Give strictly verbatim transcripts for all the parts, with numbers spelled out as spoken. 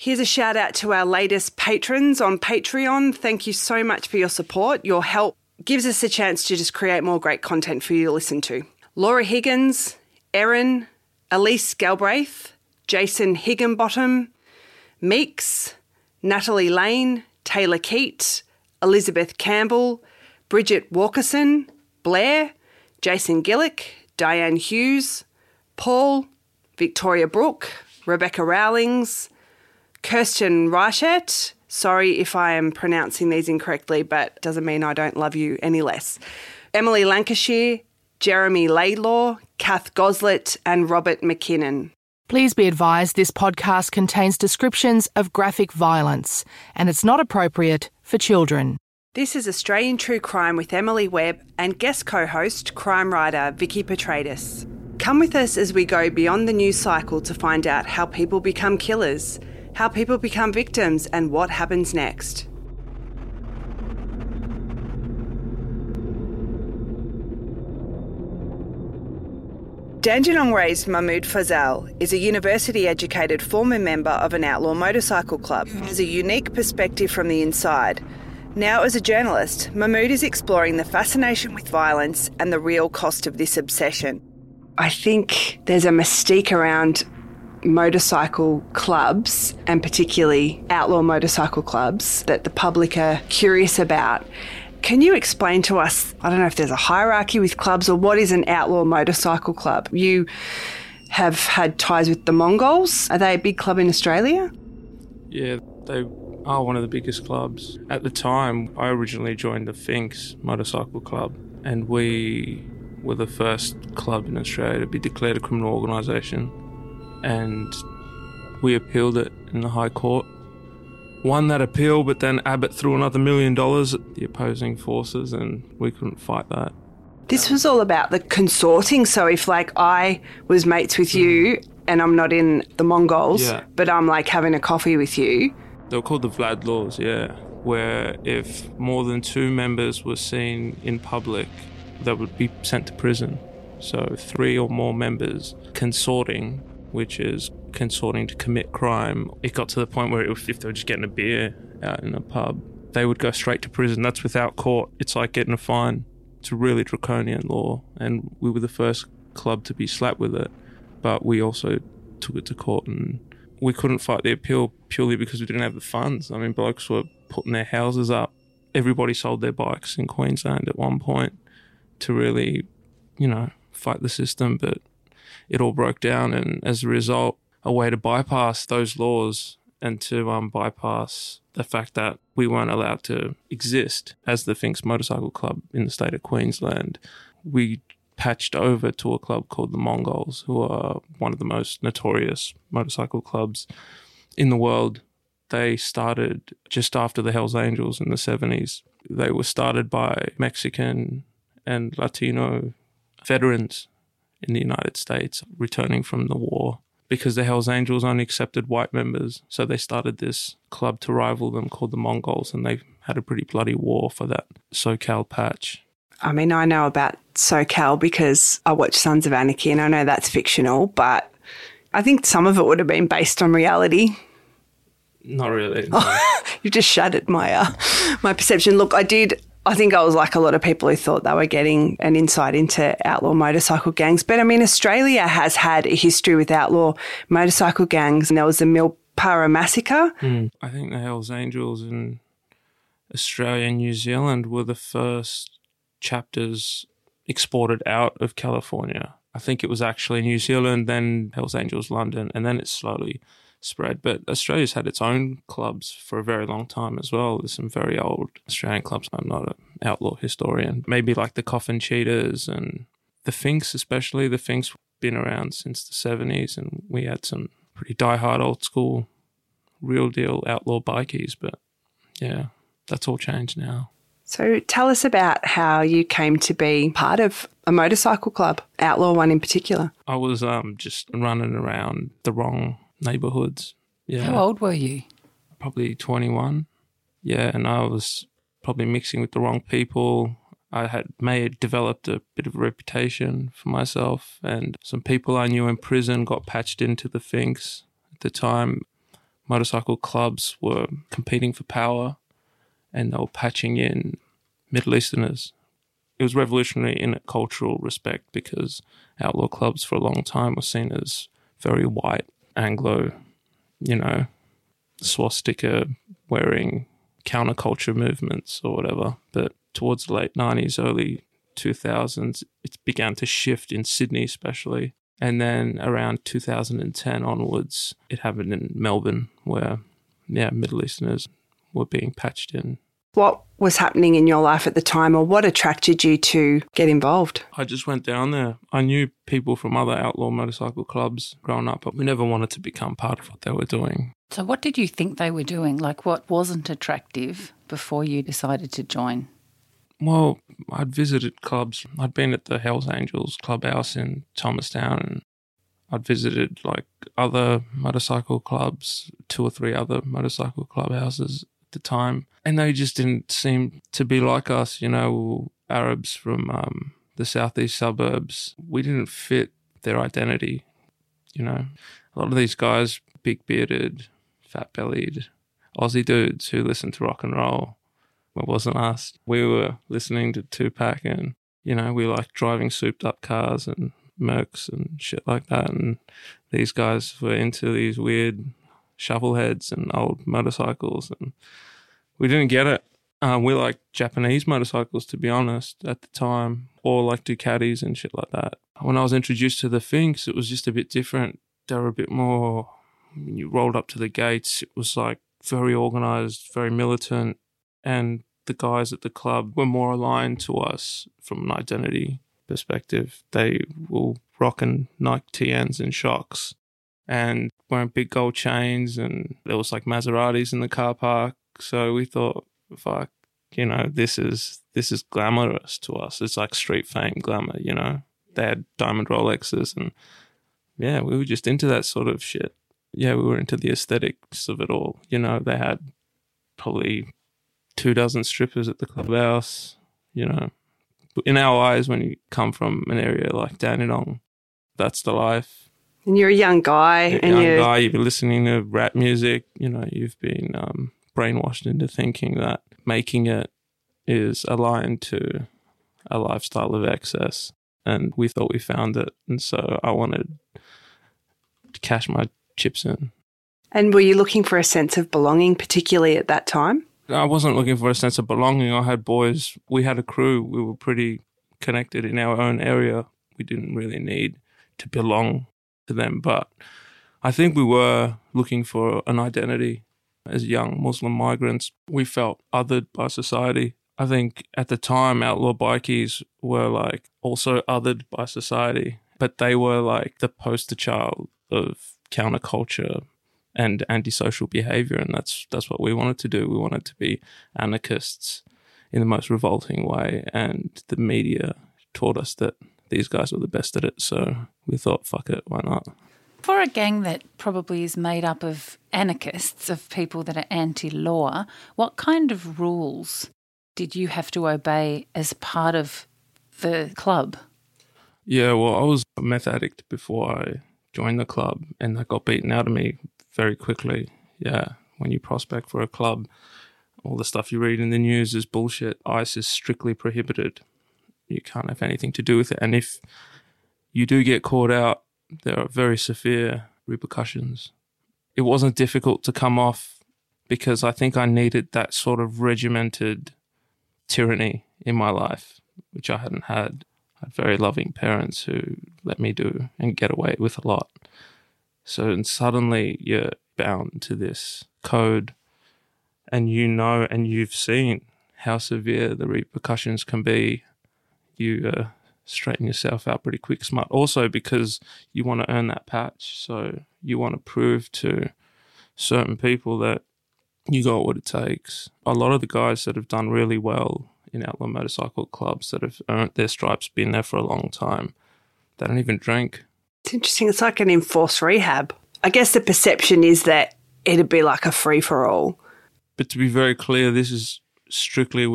Here's a shout out to our latest patrons on Patreon. Thank you so much for your support. Your help gives us a chance to just create more great content for you to listen to. Laura Higgins, Erin, Elise Galbraith, Jason Higginbottom, Meeks, Natalie Lane, Taylor Keat, Elizabeth Campbell, Bridget Walkerson, Blair, Jason Gillick, Diane Hughes, Paul, Victoria Brooke, Rebecca Rowlings, Kirsten Reichert. Sorry if I am pronouncing these incorrectly, but it doesn't mean I don't love you any less. Emily Lancashire, Jeremy Laidlaw, Kath Goslet and Robert McKinnon. Please be advised this podcast contains descriptions of graphic violence and it's not appropriate for children. This is Australian True Crime with Emily Webb and guest co-host, crime writer Vicky Petratus. Come with us as we go beyond the news cycle to find out how people become killers, how people become victims and what happens next. Dandenong raised Mahmood Fazal is a university-educated former member of an outlaw motorcycle club who has a unique perspective from the inside. Now as a journalist, Mahmood is exploring the fascination with violence and the real cost of this obsession. I think there's a mystique around motorcycle clubs, and particularly outlaw motorcycle clubs, that the public are curious about. Can you explain to us, I don't know if there's a hierarchy with clubs or what is an outlaw motorcycle club? You have had ties with the Mongols. Are they a big club in Australia? Yeah, they are one of the biggest clubs. At the time, I originally joined the Finks Motorcycle Club, and we were the first club in Australia to be declared a criminal organisation. And we appealed it in the High Court. Won that appeal, but then Abbott threw another million dollars at the opposing forces and we couldn't fight that. This was all about the consorting. So if like I was mates with you and I'm not in the Mongols, yeah. but I'm like having a coffee with you. They were called the Vlad Laws, yeah, where if more than two members were seen in public, they would be sent to prison. So three or more members consorting, which is consorting to commit crime. It got to the point where if, if they were just getting a beer out in a pub, they would go straight to prison. That's without court. It's like getting a fine. It's a really draconian law, and we were the first club to be slapped with it, but we also took it to court, and we couldn't fight the appeal purely because we didn't have the funds. I mean, blokes were putting their houses up. Everybody sold their bikes in Queensland at one point to really, you know, fight the system, but it all broke down, and as a result, a way to bypass those laws and to um, bypass the fact that we weren't allowed to exist as the Finks Motorcycle Club in the state of Queensland, we patched over to a club called the Mongols, who are one of the most notorious motorcycle clubs in the world. They started just after the Hells Angels in the seventies. They were started by Mexican and Latino veterans in the United States returning from the war, because the Hells Angels only accepted white members. So they started this club to rival them called the Mongols, and they had a pretty bloody war for that SoCal patch. I mean, I know about SoCal because I watch Sons of Anarchy, and I know that's fictional, but I think some of it would have been based on reality. Not really. No. You've just shattered my, uh, my perception. Look, I did... I think I was like a lot of people who thought they were getting an insight into outlaw motorcycle gangs. But I mean, Australia has had a history with outlaw motorcycle gangs, and there was the Milpara massacre. Mm. I think the Hells Angels in Australia and New Zealand were the first chapters exported out of California. I think it was actually New Zealand, then Hells Angels London, and then it slowly spread. But Australia's had its own clubs for a very long time as well. There's some very old Australian clubs. I'm not an outlaw historian. Maybe like the Coffin Cheetahs and the Finks especially. The Finks have been around since the seventies, and we had some pretty diehard old school, real deal outlaw bikies. But yeah, that's all changed now. So tell us about how you came to be part of a motorcycle club, outlaw one in particular. I was um, just running around the wrong neighbourhoods. Yeah. How old were you? Probably twenty-one. Yeah, and I was probably mixing with the wrong people. I had may have developed a bit of a reputation for myself, and some people I knew in prison got patched into the Finks at the time. motorcycle clubs were competing for power and they were patching in Middle Easterners. It was revolutionary in a cultural respect because outlaw clubs for a long time were seen as very white, Anglo, you know, swastika wearing counterculture movements or whatever. But towards the late nineties, early two thousands, it began to shift in Sydney especially. And then around two thousand ten onwards, it happened in Melbourne where, yeah, Middle Easterners were being patched in. What was happening in your life at the time, or what attracted you to get involved? I just went down there. I knew people from other outlaw motorcycle clubs growing up, but we never wanted to become part of what they were doing. So what did you think they were doing? Like, what wasn't attractive before you decided to join? Well, I'd visited clubs. I'd been at the Hells Angels clubhouse in Thomastown, and I'd visited like other motorcycle clubs, two or three other motorcycle clubhouses at the time, and they just didn't seem to be like us, you know, Arabs from um, the southeast suburbs. We didn't fit their identity, you know. A lot of these guys, big-bearded, fat-bellied Aussie dudes who listened to rock and roll. It wasn't us. We were listening to Tupac and, you know, we liked driving souped-up cars and Mercs and shit like that, and these guys were into these weird shovelheads and old motorcycles, and we didn't get it. Um, we liked Japanese motorcycles, to be honest, at the time, or like Ducatis and shit like that. When I was introduced to the Finks, it was just a bit different. They were a bit more, when you rolled up to the gates, it was like very organised, very militant, and the guys at the club were more aligned to us from an identity perspective. They were rocking Nike T Ns and Shocks and wearing big gold chains, and there was like Maseratis in the car park. So we thought, fuck, you know, this is this is glamorous to us. It's like street fame glamour, you know. They had diamond Rolexes, and yeah, we were just into that sort of shit. Yeah, we were into the aesthetics of it all. You know, they had probably two dozen strippers at the clubhouse, you know. In our eyes, when you come from an area like Dandenong, that's the life. And you're a young guy. You're a and young you're... guy, you've been listening to rap music, you know, you've been um, brainwashed into thinking that making it is aligned to a lifestyle of excess. And we thought we found it. And so I wanted to cash my chips in. And were you looking for a sense of belonging, particularly at that time? I wasn't looking for a sense of belonging. I had boys. We had a crew. We were pretty connected in our own area. We didn't really need to belong to them. But I think we were looking for an identity as young Muslim migrants. We felt othered by society. I think at the time, outlaw bikies were like also othered by society, but they were like the poster child of counterculture and antisocial behaviour, and that's that's what we wanted to do. We wanted to be anarchists in the most revolting way, and the media taught us that these guys were the best at it, so we thought, fuck it, why not? For a gang that probably is made up of anarchists, of people that are anti-law, what kind of rules did you have to obey as part of the club? Yeah, well, I was a meth addict before I joined the club, and that got beaten out of me very quickly. Yeah, when you prospect for a club, all the stuff you read in the news is bullshit. Ice is strictly prohibited. You can't have anything to do with it. And if you do get caught out, there are very severe repercussions. It wasn't difficult to come off because I think I needed that sort of regimented tyranny in my life, which I hadn't had. I had very loving parents who let me do and get away with a lot. So and suddenly you're bound to this code, and you know and you've seen how severe the repercussions can be. You uh, straighten yourself out pretty quick, smart. Also because you want to earn that patch. So you want to prove to certain people that you got what it takes. A lot of the guys that have done really well in outlaw motorcycle clubs that have earned their stripes, been there for a long time, they don't even drink. It's interesting. It's like an enforced rehab. I guess the perception is that it'd be like a free-for-all. But to be very clear, this is strictly with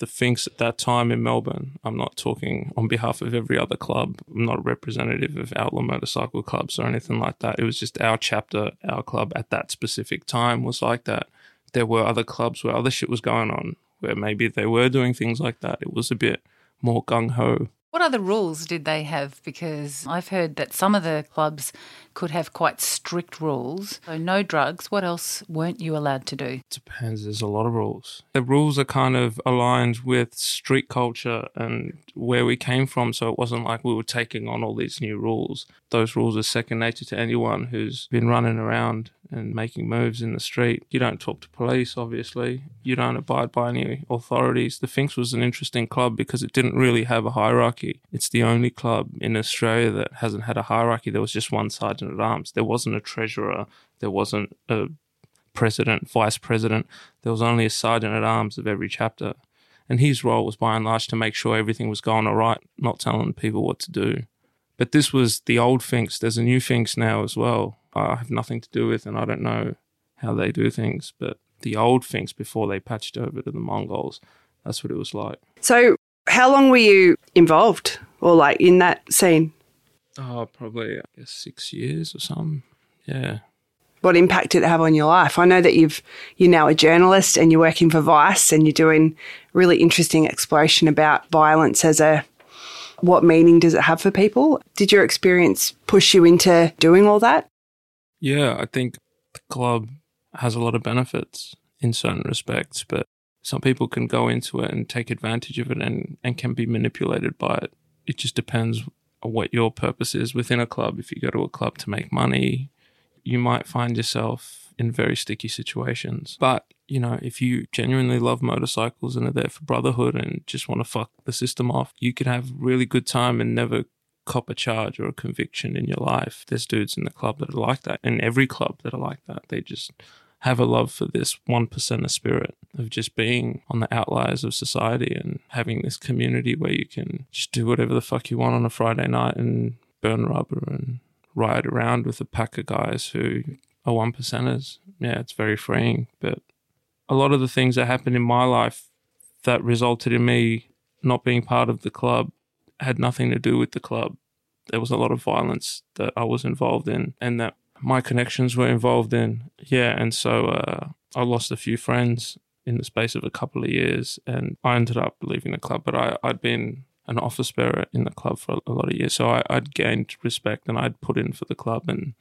the Finks at that time in Melbourne, I'm not talking on behalf of every other club. I'm not a representative of outlaw motorcycle clubs or anything like that. It was just our chapter, our club at that specific time was like that. There were other clubs where other shit was going on, where maybe they were doing things like that. It was a bit more gung-ho. What other rules did they have? Because I've heard that some of the clubs could have quite strict rules. So no drugs. What else weren't you allowed to do? Depends. There's a lot of rules. The rules are kind of aligned with street culture and where we came from. So it wasn't like we were taking on all these new rules. Those rules are second nature to anyone who's been running around and making moves in the street. You don't talk to police, obviously. You don't abide by any authorities. The Finks was an interesting club because it didn't really have a hierarchy. It's the only club in Australia that hasn't had a hierarchy. There was just one sergeant at arms. There wasn't a treasurer. There wasn't a president, vice president. There was only a sergeant at arms of every chapter. And his role was by and large to make sure everything was going all right, not telling people what to do. But this was the old Finks. There's a new Finks now as well. I have nothing to do with, and I don't know how they do things. But the old Finks, before they patched over to the Mongols, that's what it was like. So how long were you involved or like in that scene? Oh, probably I guess six years or something. Yeah. What impact did it have on your life? I know that you've you're now a journalist and you're working for Vice and you're doing really interesting exploration about violence as a what meaning does it have for people? Did your experience push you into doing all that? Yeah, I think the club has a lot of benefits in certain respects, but some people can go into it and take advantage of it and, and can be manipulated by it. It just depends on what your purpose is within a club. If you go to a club to make money, you might find yourself in very sticky situations. But, you know, if you genuinely love motorcycles and are there for brotherhood and just want to fuck the system off, you could have really good time and never cop a charge or a conviction in your life. There's dudes in the club that are like that, and every club that are like that. They just have a love for this one percenter spirit of just being on the outliers of society and having this community where you can just do whatever the fuck you want on a Friday night and burn rubber and ride around with a pack of guys who are one percenters. Yeah, it's very freeing. But a lot of the things that happened in my life that resulted in me not being part of the club had nothing to do with the club. There was a lot of violence that I was involved in and that my connections were involved in. Yeah, and so uh, I lost a few friends in the space of a couple of years and I ended up leaving the club. But I, I'd been an office bearer in the club for a lot of years, so I, I'd gained respect and I'd put in for the club and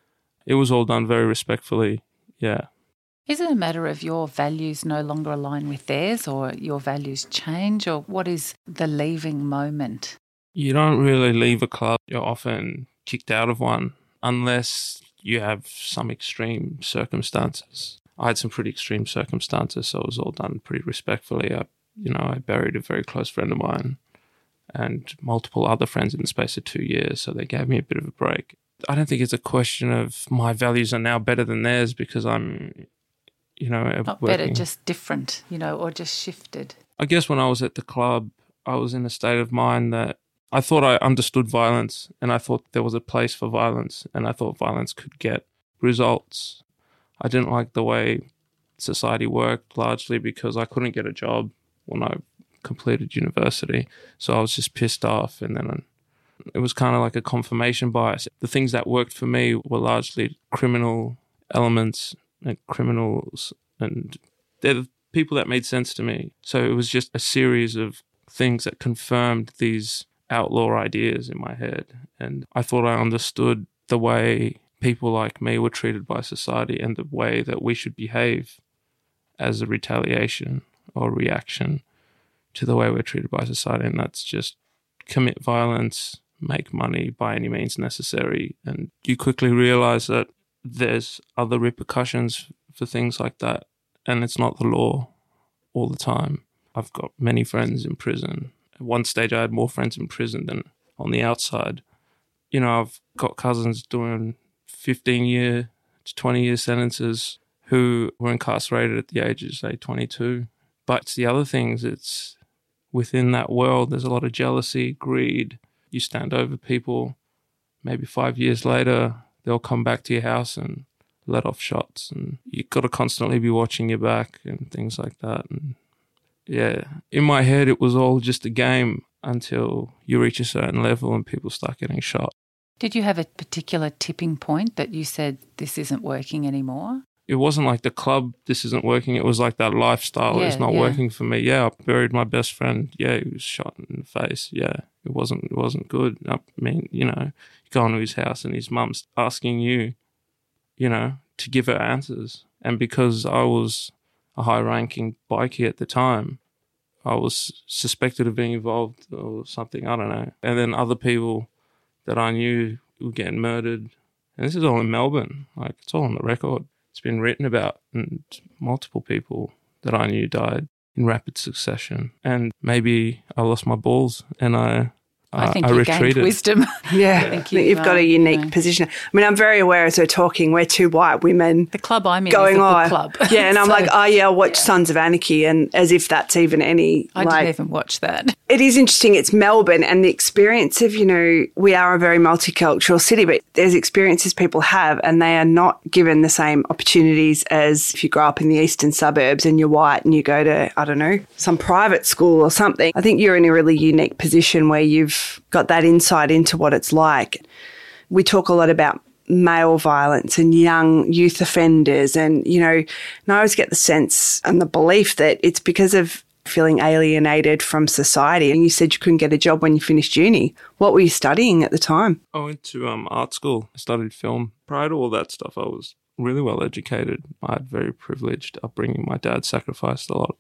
it was all done very respectfully, yeah. Is it a matter of your values no longer align with theirs or your values change, or what is the leaving moment? You don't really leave a club. You're often kicked out of one unless you have some extreme circumstances. I had some pretty extreme circumstances, so it was all done pretty respectfully. I, you know, I buried a very close friend of mine and multiple other friends in the space of two years, so they gave me a bit of a break. I don't think it's a question of my values are now better than theirs because I'm, you know, not working. better, just different, you know, or just shifted. I guess when I was at the club, I was in a state of mind that I thought I understood violence and I thought there was a place for violence and I thought violence could get results. I didn't like the way society worked largely because I couldn't get a job when I completed university. So I was just pissed off, and then it was kind of like a confirmation bias. The things that worked for me were largely criminal elements and criminals, and they're the people that made sense to me. So it was just a series of things that confirmed these outlaw ideas in my head. And I thought I understood the way people like me were treated by society and the way that we should behave as a retaliation or reaction to the way we're treated by society. And that's just commit violence, make money by any means necessary. And you quickly realize that there's other repercussions for things like that. And it's not the law all the time. I've got many friends in prison. At one stage, I had more friends in prison than on the outside. You know, I've got cousins doing fifteen-year to twenty-year sentences who were incarcerated at the age of, say, twenty-two. But it's the other things. It's within that world, there's a lot of jealousy, greed. You stand over people. Maybe five years later, they'll come back to your house and let off shots. And you've got to constantly be watching your back and things like that. And Yeah. In my head, it was all just a game until you reach a certain level and people start getting shot. Did you have a particular tipping point that you said, this isn't working anymore? It wasn't like the club, this isn't working. It was like that lifestyle Yeah, is not yeah. working for me. Yeah, I buried my best friend. Yeah, he was shot in the face. Yeah, it wasn't it wasn't good. I mean, you know, you go into his house and his mum's asking you, you know, to give her answers. And because I was a high-ranking bikie at the time, I was suspected of being involved or something, I don't know. And then other people that I knew were getting murdered. And this is all in Melbourne. Like, it's all on the record. It's been written about, and multiple people that I knew died in rapid succession. And maybe I lost my balls and I uh, I think I you retreated. gained wisdom. Yeah, I I think think you, you've got uh, a unique you know. position. I mean, I'm very aware as we're talking, we're two white women The club I'm in going is a book on. club. Yeah, and I'm So like, oh yeah, I'll watch Sons of Anarchy, and as if that's even any, I like, didn't even watch that. it is interesting. It's Melbourne and the experience of, you know, we are a very multicultural city, but there's experiences people have and they are not given the same opportunities as if you grow up in the eastern suburbs and you're white and you go to, I don't know, some private school or something. I think you're in a really unique position where you've got that insight into what it's like. We talk a lot about male violence and young youth offenders and, you know, and I always get the sense and the belief that it's because of feeling alienated from society. And you said you couldn't get a job when you finished uni. What were you studying at the time? I went to um, art school. I studied film. Prior to all that stuff, I was really well educated. I had very privileged upbringing. My dad sacrificed a lot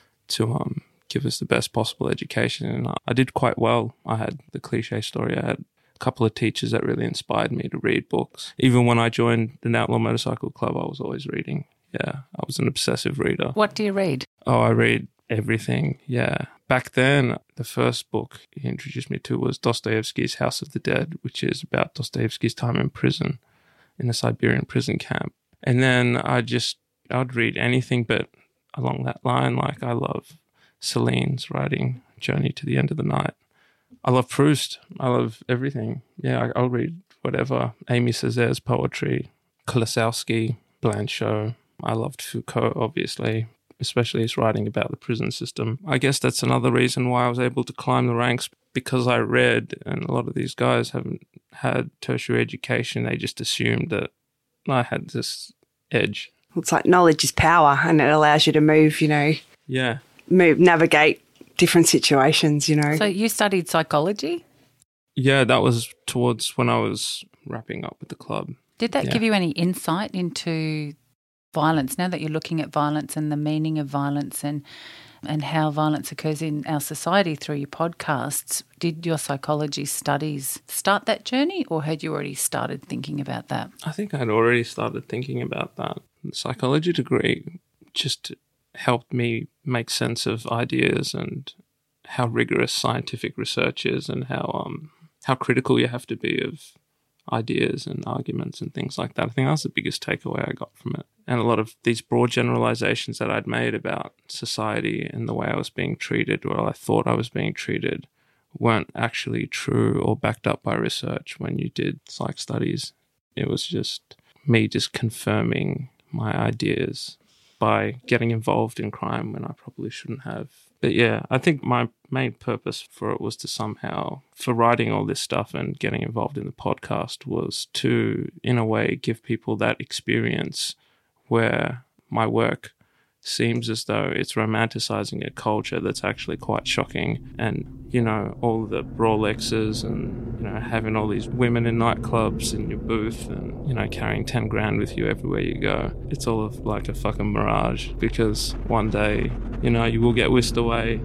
to um, give us the best possible education, and I did quite well. I had the cliche story. I had a couple of teachers that really inspired me to read books. Even when I joined the Outlaw Motorcycle Club, I was always reading. Yeah, I was an obsessive reader. What do you read? Oh, I read everything, yeah. Back then, the first book he introduced me to was Dostoevsky's House of the Dead, which is about Dostoevsky's time in prison, in a Siberian prison camp. And then I just, I'd read anything but along that line. Like, I love Celine's writing, Journey to the End of the Night. I love Proust. I love everything. Yeah, I'll read whatever. Amy Césaire's poetry, Kolosowski, Blanchot. I loved Foucault, obviously, especially his writing about the prison system. I guess that's another reason why I was able to climb the ranks, because I read, and a lot of these guys haven't had tertiary education. They just assumed that I had this edge. It's like knowledge is power and it allows you to move, you know, Yeah. move, navigate different situations, you know. So you studied psychology? Yeah, that was towards when I was wrapping up with the club. Did that Yeah. give you any insight into violence, now that you're looking at violence and the meaning of violence and and how violence occurs in our society through your podcasts? Did your psychology studies start that journey, or had you already started thinking about that? I think I'd already started thinking about that. The psychology degree just helped me make sense of ideas and how rigorous scientific research is, and how um how critical you have to be of ideas and arguments and things like that. I think that's the biggest takeaway I got from it. And a lot of these broad generalizations that I'd made about society and the way I was being treated, or I thought I was being treated, weren't actually true or backed up by research when you did psych studies. It was just me just confirming my ideas by getting involved in crime when I probably shouldn't have. But yeah, I think my main purpose for it was to somehow, for writing all this stuff and getting involved in the podcast, was to, in a way, give people that experience where my work seems as though it's romanticizing a culture that's actually quite shocking. And, you know, all the Rolexes and, you know, having all these women in nightclubs in your booth and, you know, carrying ten grand with you everywhere you go. It's all of like a fucking mirage, because one day, you know, you will get whisked away.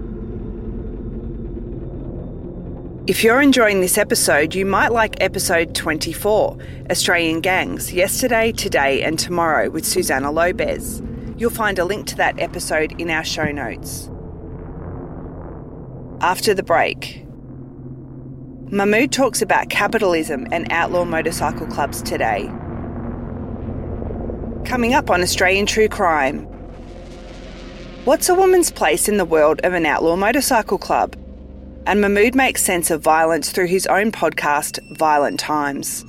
If you're enjoying this episode, you might like episode twenty-four, Australian Gangs, Yesterday, Today and Tomorrow with Susanna Lopez. You'll find a link to that episode in our show notes. After the break, Mahmood talks about capitalism and outlaw motorcycle clubs today. Coming up on Australian True Crime. What's a woman's place in the world of an outlaw motorcycle club? And Mahmood makes sense of violence through his own podcast, Violent Times.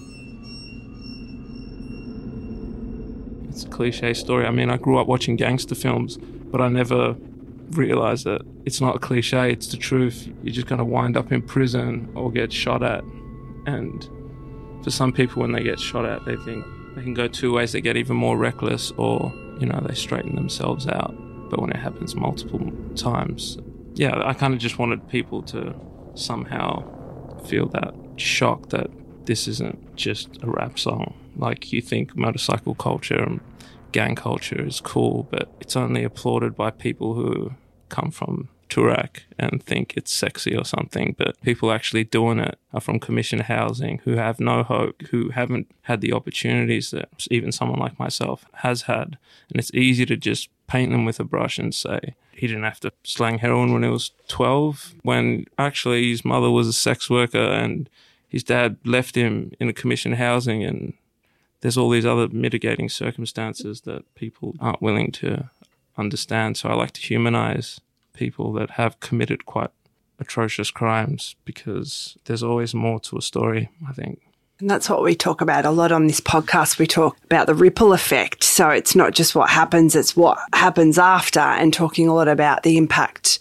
It's a cliche story. I mean, I grew up watching gangster films, but I never realize that it's not a cliche, it's the truth. You're just going to wind up in prison or get shot at. And for some people, when they get shot at, they think they can go two ways. They get even more reckless, or, you know, they straighten themselves out. But when it happens multiple times, yeah, I kind of just wanted people to somehow feel that shock that this isn't just a rap song. Like, you think motorcycle culture and gang culture is cool, but it's only applauded by people who come from Toorak and think it's sexy or something. But people actually doing it are from commission housing, who have no hope, who haven't had the opportunities that even someone like myself has had. And it's easy to just paint them with a brush and say he didn't have to slang heroin when he was twelve, when actually his mother was a sex worker and his dad left him in a commission housing, and there's all these other mitigating circumstances that people aren't willing to understand. So I like to humanize people that have committed quite atrocious crimes, because there's always more to a story, I think. And that's what we talk about a lot on this podcast. We talk about the ripple effect. So it's not just what happens, it's what happens after, and talking a lot about the impact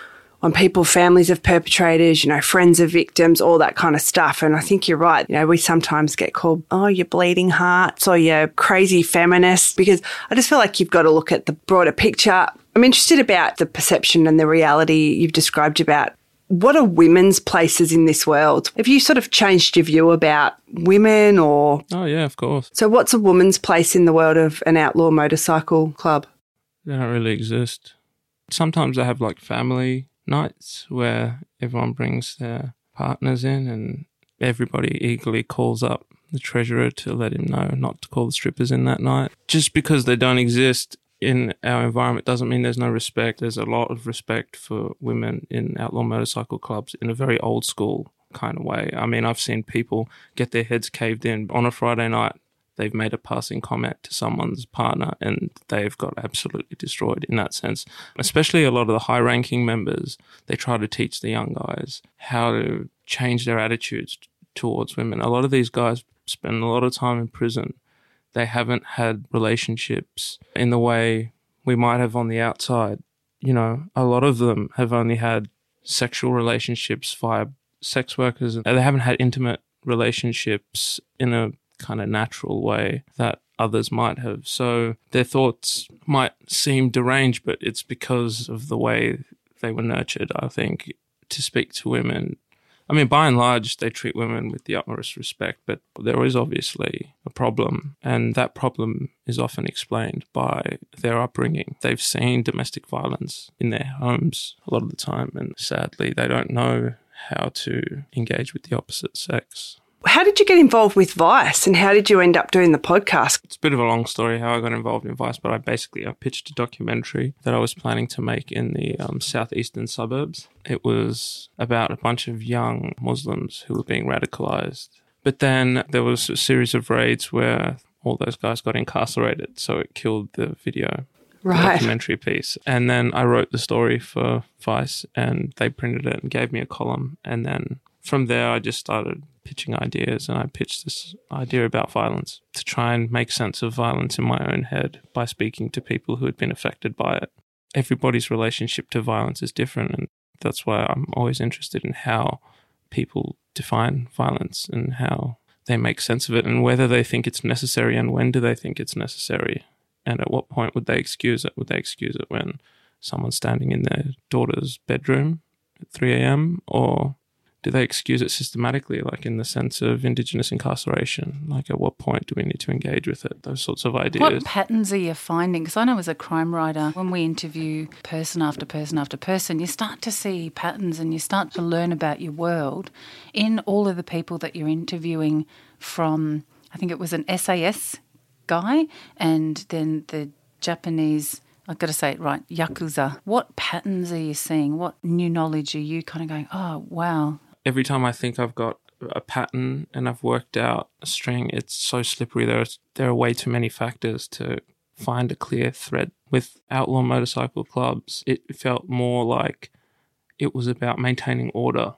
on people, families of perpetrators, you know, friends of victims, all that kind of stuff. And I think you're right. You know, we sometimes get called, oh, you're bleeding hearts, or you're crazy feminist, because I just feel like you've got to look at the broader picture. I'm interested about the perception and the reality you've described about what are women's places in this world. Have you sort of changed your view about women, or? Oh, yeah, of course. So what's a woman's place in the world of an outlaw motorcycle club? They don't really exist. Sometimes they have like family nights where everyone brings their partners in and everybody eagerly calls up the treasurer to let him know not to call the strippers in that night. Just because they don't exist in our environment doesn't mean there's no respect. There's a lot of respect for women in outlaw motorcycle clubs in a very old school kind of way. I mean, I've seen people get their heads caved in on a Friday night. They've made a passing comment to someone's partner and they've got absolutely destroyed in that sense. Especially a lot of the high-ranking members, they try to teach the young guys how to change their attitudes towards women. A lot of these guys spend a lot of time in prison. They haven't had relationships in the way we might have on the outside. You know, a lot of them have only had sexual relationships via sex workers. They haven't had intimate relationships in a kind of natural way that others might have. So their thoughts might seem deranged, but it's because of the way they were nurtured, I think, to speak to women. I mean, by and large, they treat women with the utmost respect, but there is obviously a problem, and that problem is often explained by their upbringing. They've seen domestic violence in their homes a lot of the time, and sadly, they don't know how to engage with the opposite sex. How did you get involved with Vice, and how did you end up doing the podcast? It's a bit of a long story how I got involved in Vice, but I basically I pitched a documentary that I was planning to make in the um, southeastern suburbs. It was about a bunch of young Muslims who were being radicalised. But then there was a series of raids where all those guys got incarcerated, so it killed the video. Right. The documentary piece. And then I wrote the story for Vice and they printed it and gave me a column. And then from there, I just started pitching ideas, and I pitched this idea about violence to try and make sense of violence in my own head by speaking to people who had been affected by it. Everybody's relationship to violence is different, and that's why I'm always interested in how people define violence and how they make sense of it, and whether they think it's necessary and when do they think it's necessary, and at what point would they excuse it. Would they excuse it when someone's standing in their daughter's bedroom at three a.m. or do they excuse it systematically, like in the sense of Indigenous incarceration? Like, at what point do we need to engage with it? Those sorts of ideas. What patterns are you finding? Because I know as a crime writer, when we interview person after person after person, you start to see patterns and you start to learn about your world in all of the people that you're interviewing, from, I think it was an S A S guy and then the Japanese, I've got to say it right, Yakuza. What patterns are you seeing? What new knowledge are you kind of going, oh, wow. Every time I think I've got a pattern and I've worked out a string, it's so slippery. There are, there are way too many factors to find a clear thread. With outlaw motorcycle clubs, it felt more like it was about maintaining order,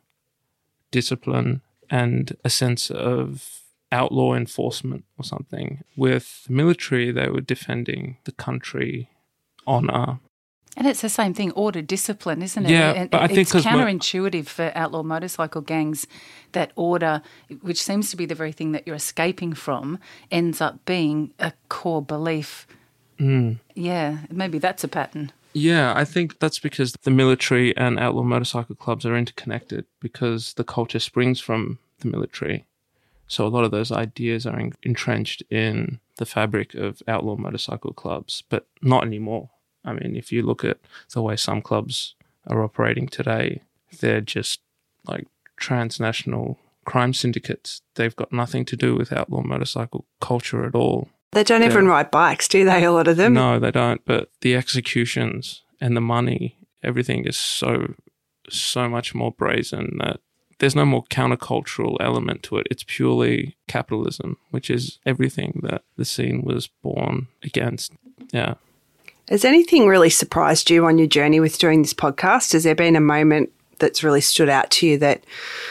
discipline, and a sense of outlaw enforcement or something. With the military, they were defending the country, honour, And it's the same thing, order, discipline, isn't it? Yeah, and but I think it's 'cause mo- counterintuitive for outlaw motorcycle gangs that order, which seems to be the very thing that you're escaping from, ends up being a core belief. Mm. Yeah, maybe that's a pattern. Yeah, I think that's because the military and outlaw motorcycle clubs are interconnected because the culture springs from the military. So a lot of those ideas are en- entrenched in the fabric of outlaw motorcycle clubs, but not anymore. I mean, if you look at the way some clubs are operating today, they're just like transnational crime syndicates. They've got nothing to do with outlaw motorcycle culture at all. They don't even ride bikes, do they, a lot of them? No, they don't. But the executions and the money, everything is so, so much more brazen that there's no more countercultural element to it. It's purely capitalism, which is everything that the scene was born against. Yeah. Has anything really surprised you on your journey with doing this podcast? Has there been a moment that's really stood out to you that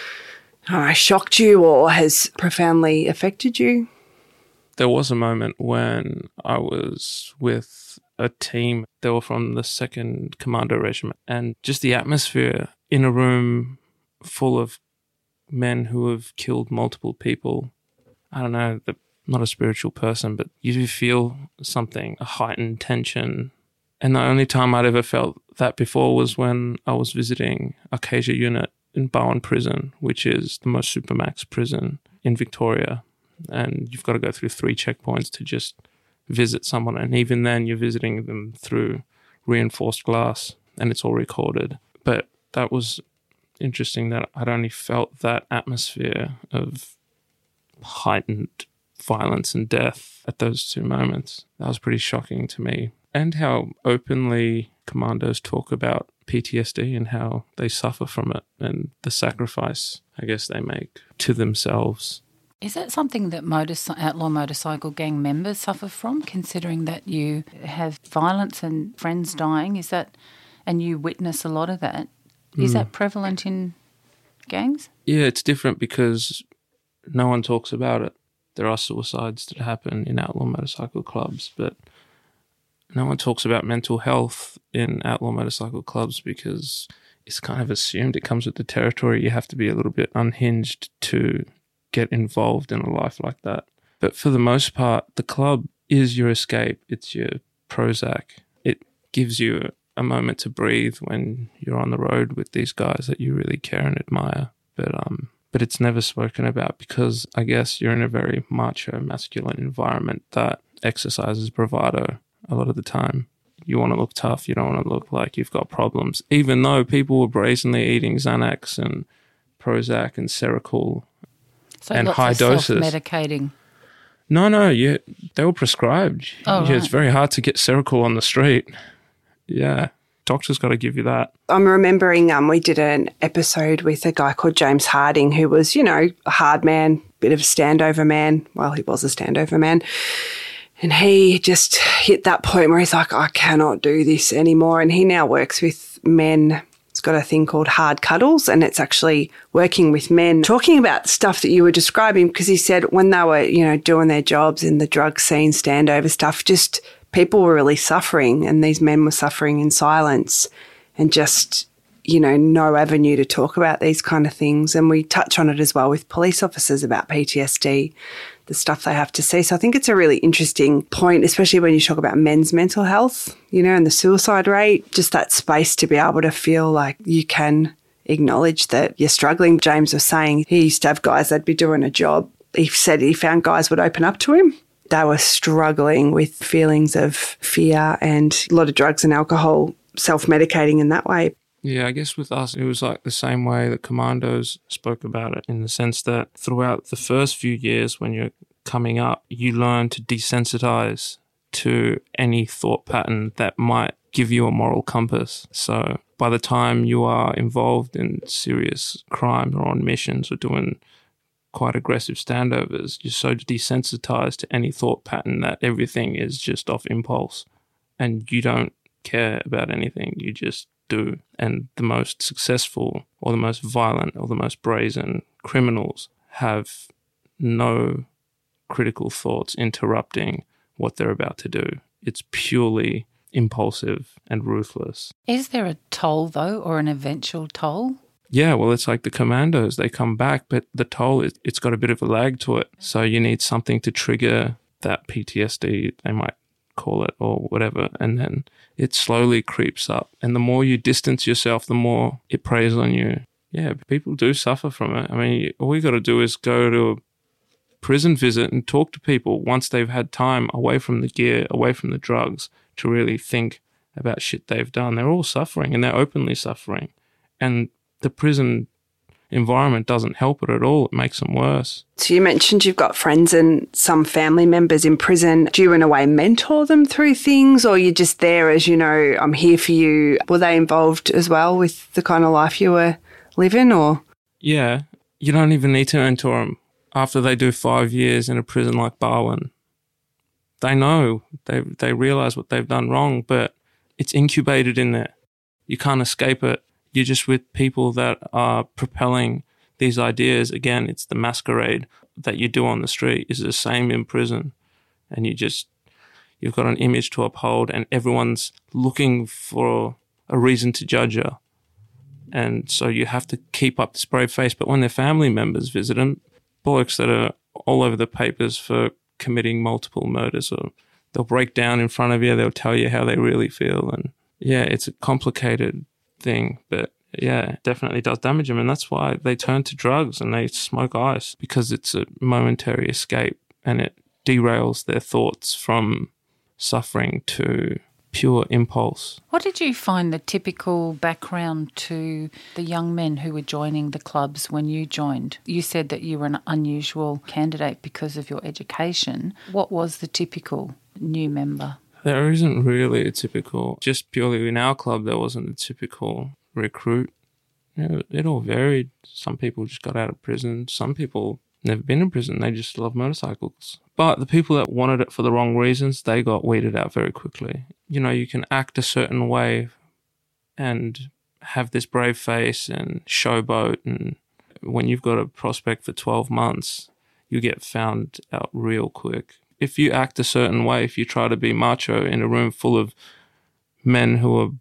oh, shocked you or has profoundly affected you? There was a moment when I was with a team. They were from the second Commando Regiment, and just the atmosphere in a room full of men who have killed multiple people. I don't know, the not a spiritual person, but you do feel something, a heightened tension. And the only time I'd ever felt that before was when I was visiting Acacia Unit in Bowen Prison, which is the most supermax prison in Victoria. And you've got to go through three checkpoints to just visit someone. And even then, you're visiting them through reinforced glass, and it's all recorded. But that was interesting that I'd only felt that atmosphere of heightened violence and death at those two moments. That was pretty shocking to me. And how openly commandos talk about P T S D and how they suffer from it and the sacrifice, I guess, they make to themselves. Is that something that motor- outlaw motorcycle gang members suffer from, considering that you have violence and friends dying? Is that, and you witness a lot of that? Is mm. that prevalent in gangs? Yeah, it's different because no one talks about it. There are suicides that happen in outlaw motorcycle clubs, but no one talks about mental health in outlaw motorcycle clubs because it's kind of assumed it comes with the territory. You have to be a little bit unhinged to get involved in a life like that. But for the most part, the club is your escape. It's your Prozac. It gives you a moment to breathe when you're on the road with these guys that you really care and admire. But um, but it's never spoken about because I guess you're in a very macho, masculine environment that exercises bravado a lot of the time. You want to look tough. You don't want to look like you've got problems. Even though people were brazenly eating Xanax and Prozac and Seroquel so and lots high of doses. Self-medicating. No, no, you, they were prescribed. Oh, yeah, right. It's very hard to get Seroquel on the street. Yeah, doctor's got to give you that. I'm remembering um, we did an episode with a guy called James Harding who was, you know, a hard man, bit of a standover man. Well, he was a standover man. And he just hit that point where he's like, I cannot do this anymore. And he now works with men. It's got a thing called Hard Cuddles, and it's actually working with men, talking about stuff that you were describing, because he said when they were, you know, doing their jobs in the drug scene, standover stuff, just people were really suffering, and these men were suffering in silence and just, you know, no avenue to talk about these kind of things. And we touch on it as well with police officers about P T S D, the stuff they have to see. So I think it's a really interesting point, especially when you talk about men's mental health, you know, and the suicide rate, just that space to be able to feel like you can acknowledge that you're struggling. James was saying he used to have guys that'd be doing a job. He said he found guys would open up to him. They were struggling with feelings of fear and a lot of drugs and alcohol, self-medicating in that way. Yeah, I guess with us, it was like the same way that commandos spoke about it, in the sense that throughout the first few years when you're coming up, you learn to desensitize to any thought pattern that might give you a moral compass. So by the time you are involved in serious crime or on missions or doing quite aggressive standovers, you're so desensitized to any thought pattern that everything is just off impulse and you don't care about anything. You just do. And the most successful or the most violent or the most brazen criminals have no critical thoughts interrupting what they're about to do. It's purely impulsive and ruthless. Is there a toll, though, or an eventual toll? Yeah, well, it's like the commandos. They come back, but the toll, it, it's got a bit of a lag to it. So you need something to trigger that P T S D, they might call it, or whatever, and then it slowly creeps up. And the more you distance yourself, the more it preys on you. Yeah, people do suffer from it. I mean, all you got to do is go to a prison visit and talk to people once they've had time away from the gear, away from the drugs, to really think about shit they've done. They're all suffering, and they're openly suffering. And the prison environment doesn't help it at all. It makes them worse. So you mentioned you've got friends and some family members in prison. Do you in a way mentor them through things, or you're just there as, you know, I'm here for you? Were they involved as well with the kind of life you were living, or? Yeah, you don't even need to mentor them. After they do five years in a prison like Barwon, they know, they they realise what they've done wrong, but it's incubated in there. You can't escape it. You're just with people that are propelling these ideas. Again, it's the masquerade that you do on the street is the same in prison. And you just, you've got an image to uphold, and everyone's looking for a reason to judge you. And so you have to keep up this brave face. But when their family members visit them, blokes that are all over the papers for committing multiple murders, or they'll break down in front of you, they'll tell you how they really feel. And yeah, it's a complicated thing, but yeah, it definitely does damage them. And that's why they turn to drugs and they smoke ice, because it's a momentary escape and it derails their thoughts from suffering to pure impulse. What did you find the typical background to the young men who were joining the clubs when you joined? You said that you were an unusual candidate because of your education. What was the typical new member? There isn't really a typical, just purely in our club, there wasn't a typical recruit. You know, it all varied. Some people just got out of prison. Some people never been in prison. They just love motorcycles. But the people that wanted it for the wrong reasons, they got weeded out very quickly. You know, you can act a certain way and have this brave face and showboat, and when you've got a prospect for twelve months, you get found out real quick. If you act a certain way, if you try to be macho in a room full of men who are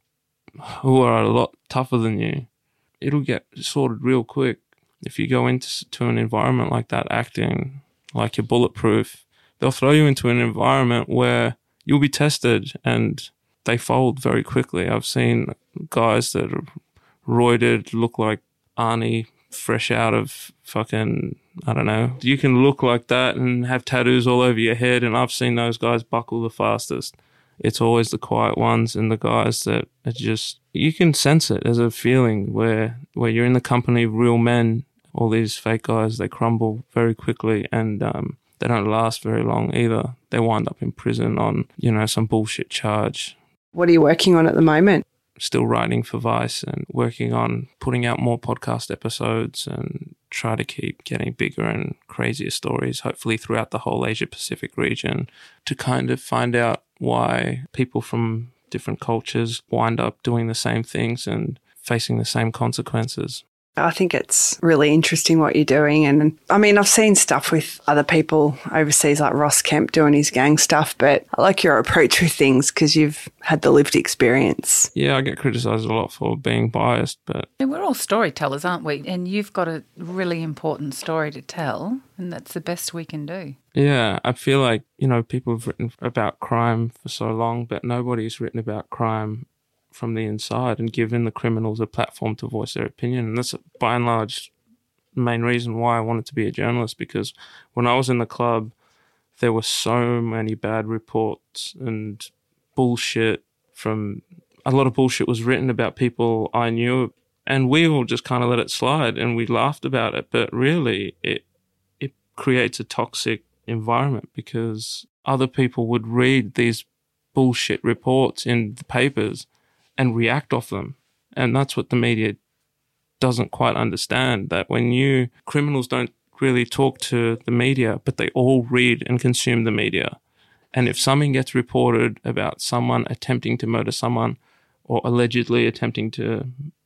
who are a lot tougher than you, it'll get sorted real quick. If you go into to an environment like that, acting like you're bulletproof, they'll throw you into an environment where you'll be tested and they fold very quickly. I've seen guys that are roided, look like Arnie, fresh out of fucking, I don't know. You can look like that and have tattoos all over your head, and I've seen those guys buckle the fastest. It's always the quiet ones and the guys that are just, you can sense it as a feeling where where you're in the company of real men. All these fake guys, they crumble very quickly, and um, they don't last very long either. They wind up in prison on, you know, some bullshit charge. What are you working on at the moment? Still writing for Vice and working on putting out more podcast episodes and try to keep getting bigger and crazier stories, hopefully throughout the whole Asia Pacific region, to kind of find out why people from different cultures wind up doing the same things and facing the same consequences. I think it's really interesting what you're doing. And I mean, I've seen stuff with other people overseas, like Ross Kemp doing his gang stuff, but I like your approach with things because you've had the lived experience. Yeah, I get criticised a lot for being biased, but... We're all storytellers, aren't we? And you've got a really important story to tell, and that's the best we can do. Yeah, I feel like, you know, people have written about crime for so long, but nobody's written about crime from the inside and given the criminals a platform to voice their opinion. And that's by and large the main reason why I wanted to be a journalist, because when I was in the club, there were so many bad reports and bullshit from, a lot of bullshit was written about people I knew, and we all just kind of let it slide and we laughed about it. But really it it creates a toxic environment, because other people would read these bullshit reports in the papers and react off them. And that's what the media doesn't quite understand, that when you, criminals don't really talk to the media, but they all read and consume the media. And if something gets reported about someone attempting to murder someone or allegedly attempting to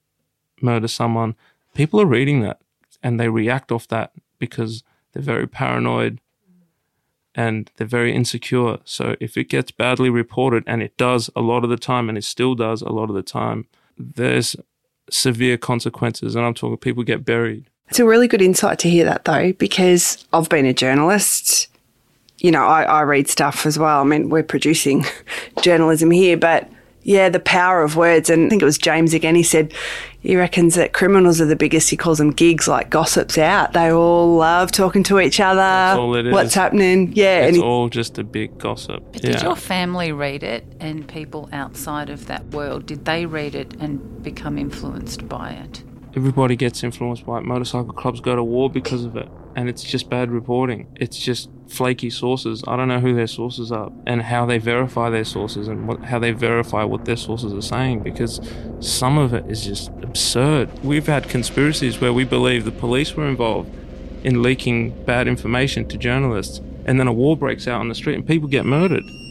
murder someone, people are reading that and they react off that because they're very paranoid and they're very insecure. So if it gets badly reported, and it does a lot of the time, and it still does a lot of the time, there's severe consequences. And I'm talking people get buried. It's a really good insight to hear that, though, because I've been a journalist. You know, I, I read stuff as well. I mean, we're producing journalism here, but yeah, the power of words. And I think it was James again, he said he reckons that criminals are the biggest, he calls them gigs, like gossips out. They all love talking to each other. That's all it is. What's happening. Yeah. It's and he, all just a big gossip. But yeah. did your family read it, and people outside of that world, did they read it and become influenced by it? Everybody gets influenced by it. Motorcycle clubs go to war because of it. And it's just bad reporting. It's just flaky sources. I don't know who their sources are and how they verify their sources and what, how they verify what their sources are saying, because some of it is just absurd. We've had conspiracies where we believe the police were involved in leaking bad information to journalists, and then a war breaks out on the street and people get murdered.